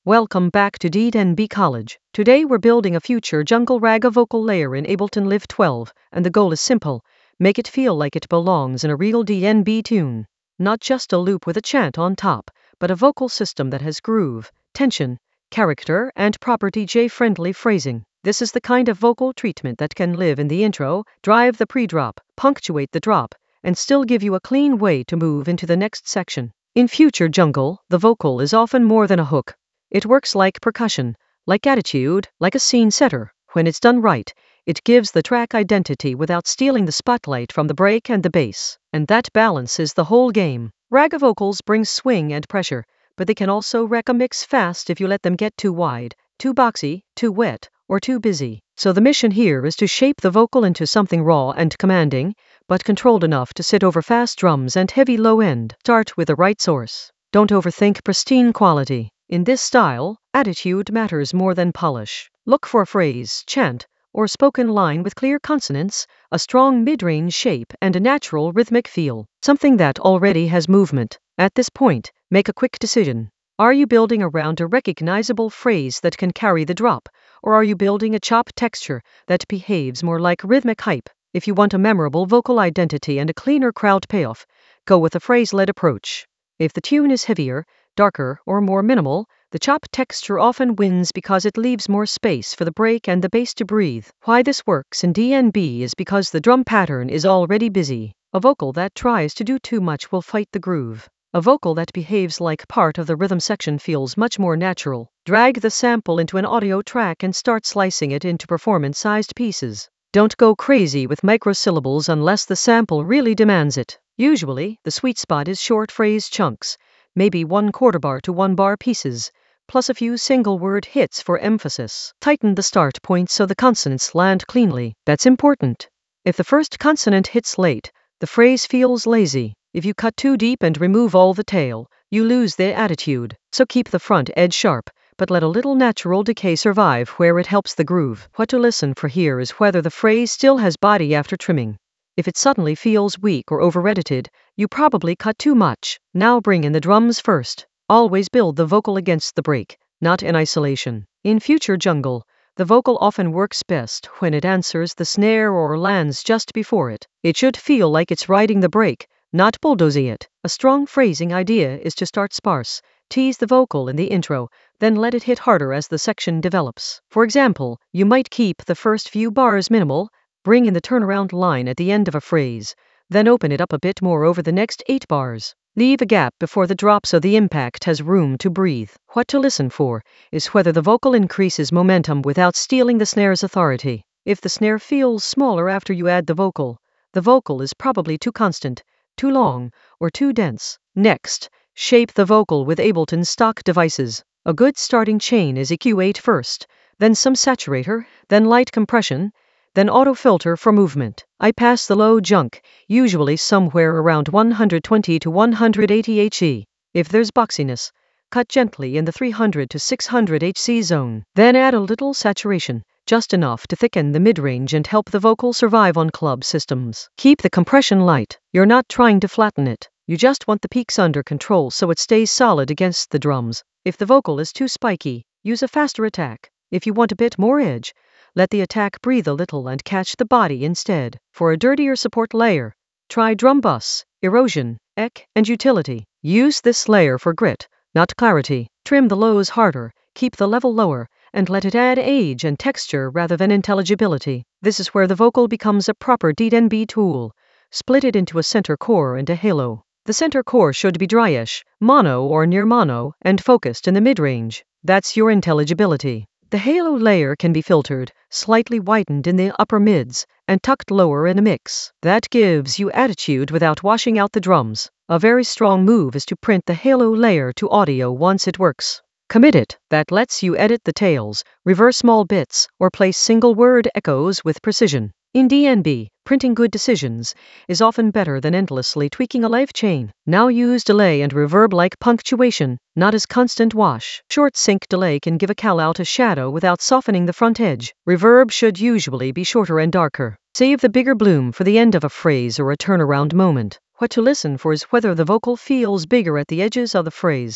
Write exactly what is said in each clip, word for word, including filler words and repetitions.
Welcome back to D N B College. Today we're building a future jungle raga vocal layer in Ableton Live twelve, and the goal is simple: make it feel like it belongs in a real D N B tune. Not just a loop with a chant on top, but a vocal system that has groove, tension, character, and proper D J-friendly phrasing. This is the kind of vocal treatment that can live in the intro, drive the pre-drop, punctuate the drop, and still give you a clean way to move into the next section. In future jungle, the vocal is often more than a hook. It works like percussion, like attitude, like a scene setter. When it's done right, it gives the track identity without stealing the spotlight from the break and the bass. And that balance is the whole game. Raga vocals bring swing and pressure, but they can also wreck a mix fast if you let them get too wide, too boxy, too wet, or too busy. So the mission here is to shape the vocal into something raw and commanding, but controlled enough to sit over fast drums and heavy low end. Start with the right source. Don't overthink pristine quality. In this style, attitude matters more than polish. Look for a phrase, chant, or spoken line with clear consonants, a strong mid-range shape, and a natural rhythmic feel. Something that already has movement. At this point, make a quick decision. Are you building around a recognizable phrase that can carry the drop, or are you building a chop texture that behaves more like rhythmic hype? If you want a memorable vocal identity and a cleaner crowd payoff, go with a phrase-led approach. If the tune is heavier, darker, or more minimal, the chop texture often wins because it leaves more space for the break and the bass to breathe. Why this works in D N B is because the drum pattern is already busy. A vocal that tries to do too much will fight the groove. A vocal that behaves like part of the rhythm section feels much more natural. Drag the sample into an audio track and start slicing it into performance-sized pieces. Don't go crazy with microsyllables unless the sample really demands it. Usually, the sweet spot is short phrase chunks, maybe one quarter bar to one bar pieces, plus a few single word hits for emphasis. Tighten the start point so the consonants land cleanly. That's important. If the first consonant hits late, the phrase feels lazy. If you cut too deep and remove all the tail, you lose the attitude. So keep the front edge sharp, but let a little natural decay survive where it helps the groove. What to listen for here is whether the phrase still has body after trimming. If it suddenly feels weak or over-edited, you probably cut too much. Now bring in the drums first. Always build the vocal against the break, not in isolation. In future jungle, the vocal often works best when it answers the snare or lands just before it. It should feel like it's riding the break, not bulldozing it. A strong phrasing idea is to start sparse, tease the vocal in the intro, then let it hit harder as the section develops. For example, you might keep the first few bars minimal, bring in the turnaround line at the end of a phrase, then open it up a bit more over the next eight bars. Leave a gap before the drop so the impact has room to breathe. What to listen for is whether the vocal increases momentum without stealing the snare's authority. If the snare feels smaller after you add the vocal, the vocal is probably too constant, too long, or too dense. Next, shape the vocal with Ableton stock devices. A good starting chain is E Q eight first, then some saturator, then light compression, then auto filter for movement. I pass the low junk, usually somewhere around one hundred twenty to one hundred eighty hertz. If there's boxiness, cut gently in the three hundred to six hundred hertz zone. Then add a little saturation, just enough to thicken the mid-range and help the vocal survive on club systems. Keep the compression light. You're not trying to flatten it. You just want the peaks under control so it stays solid against the drums. If the vocal is too spiky, use a faster attack. If you want a bit more edge, let the attack breathe a little and catch the body instead. For a dirtier support layer, try drum bus, erosion, echo, and utility. Use this layer for grit, not clarity. Trim the lows harder, keep the level lower, and let it add age and texture rather than intelligibility. This is where the vocal becomes a proper D N B tool. Split it into a center core and a halo. The center core should be dryish, mono or near mono, and focused in the mid-range. That's your intelligibility. The halo layer can be filtered, slightly whitened in the upper mids, and tucked lower in a mix. That gives you attitude without washing out the drums. A very strong move is to print the halo layer to audio once it works. Commit it. That lets you edit the tails, reverse small bits, or place single-word echoes with precision. In D N B, printing good decisions is often better than endlessly tweaking a live chain. Now use delay and reverb like punctuation, not as constant wash. Short sync delay can give a call-out a shadow without softening the front edge. Reverb should usually be shorter and darker. Save the bigger bloom for the end of a phrase or a turnaround moment. What to listen for is whether the vocal feels bigger at the edges of the phrase,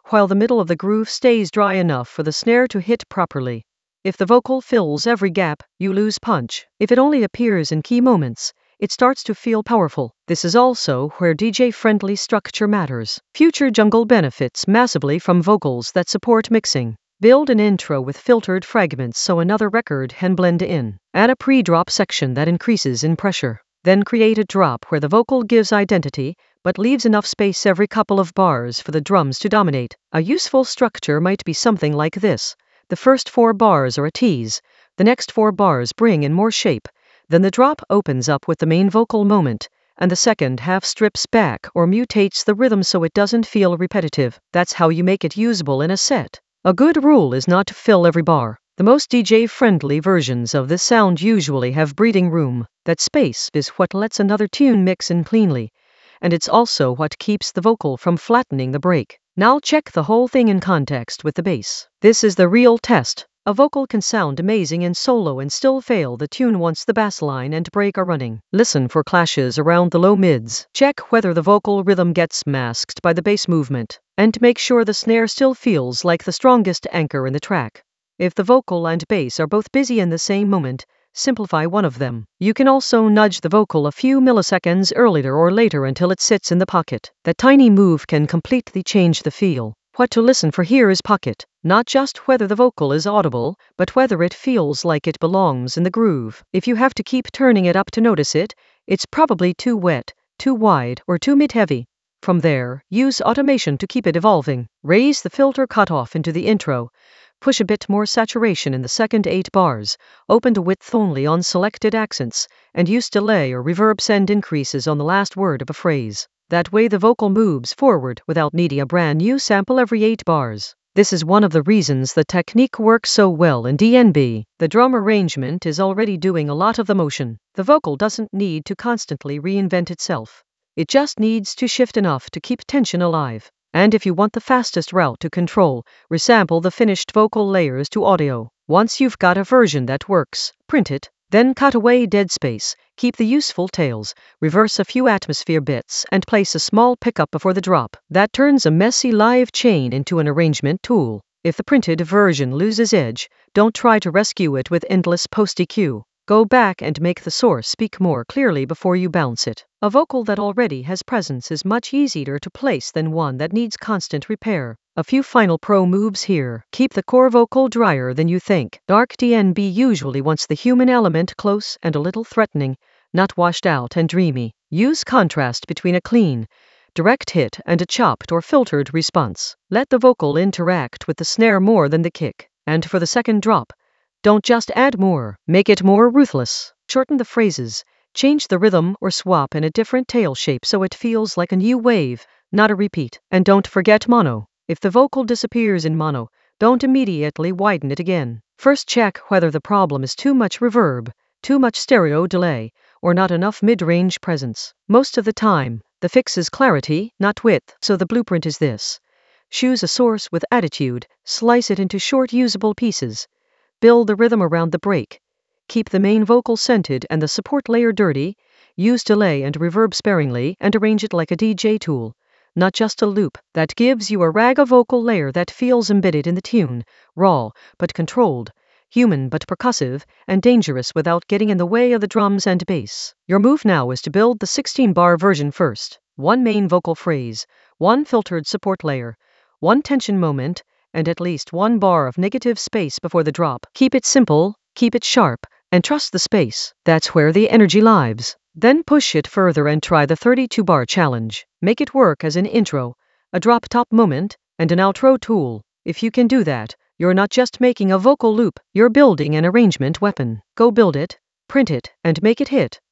while the middle of the groove stays dry enough for the snare to hit properly. If the vocal fills every gap, you lose punch. If it only appears in key moments, it starts to feel powerful. This is also where D J-friendly structure matters. Future Jungle benefits massively from vocals that support mixing. Build an intro with filtered fragments so another record can blend in. Add a pre-drop section that increases in pressure. Then create a drop where the vocal gives identity, but leaves enough space every couple of bars for the drums to dominate. A useful structure might be something like this. The first four bars are a tease. The next four bars bring in more shape. Then the drop opens up with the main vocal moment, and the second half strips back or mutates the rhythm so it doesn't feel repetitive. That's how you make it usable in a set. A good rule is not to fill every bar. The most D J-friendly versions of this sound usually have breathing room. That space is what lets another tune mix in cleanly, and it's also what keeps the vocal from flattening the break. Now check the whole thing in context with the bass. This is the real test. A vocal can sound amazing in solo and still fail the tune once the bass line and break are running. Listen for clashes around the low mids. Check whether the vocal rhythm gets masked by the bass movement, and make sure the snare still feels like the strongest anchor in the track. If the vocal and bass are both busy in the same moment, simplify one of them. You can also nudge the vocal a few milliseconds earlier or later until it sits in the pocket. That tiny move can completely change the feel. What to listen for here is pocket, not just whether the vocal is audible, but whether it feels like it belongs in the groove. If you have to keep turning it up to notice it, it's probably too wet, too wide, or too mid-heavy. From there, use automation to keep it evolving. Raise the filter cutoff into the intro. Push a bit more saturation in the second eight bars, open to width only on selected accents, and use delay or reverb send increases on the last word of a phrase. That way the vocal moves forward without needing a brand new sample every eight bars. This is one of the reasons the technique works so well in D N B. The drum arrangement is already doing a lot of the motion. The vocal doesn't need to constantly reinvent itself. It just needs to shift enough to keep tension alive. And if you want the fastest route to control, resample the finished vocal layers to audio. Once you've got a version that works, print it, then cut away dead space, keep the useful tails, reverse a few atmosphere bits, and place a small pickup before the drop. That turns a messy live chain into an arrangement tool. If the printed version loses edge, don't try to rescue it with endless post-E Q. Go back and make the source speak more clearly before you bounce it. A vocal that already has presence is much easier to place than one that needs constant repair. A few final pro moves here. Keep the core vocal drier than you think. Dark D N B usually wants the human element close and a little threatening, not washed out and dreamy. Use contrast between a clean, direct hit and a chopped or filtered response. Let the vocal interact with the snare more than the kick. And for the second drop, don't just add more, make it more ruthless. Shorten the phrases, change the rhythm or swap in a different tail shape so it feels like a new wave, not a repeat. And don't forget mono. If the vocal disappears in mono, don't immediately widen it again. First check whether the problem is too much reverb, too much stereo delay, or not enough mid-range presence. Most of the time, the fix is clarity, not width, so the blueprint is this. Choose a source with attitude, slice it into short usable pieces. Build the rhythm around the break. Keep the main vocal scented and the support layer dirty. Use delay and reverb sparingly and arrange it like a D J tool, not just a loop. That gives you a raga vocal layer that feels embedded in the tune, raw but controlled, human but percussive, and dangerous without getting in the way of the drums and bass. Your move now is to build the sixteen bar version first. One main vocal phrase, one filtered support layer, one tension moment, and at least one bar of negative space before the drop. Keep it simple, keep it sharp, and trust the space. That's where the energy lives. Then push it further and try the thirty-two bar challenge. Make it work as an intro, a drop top moment, and an outro tool. If you can do that, you're not just making a vocal loop, you're building an arrangement weapon. Go build it, print it, and make it hit.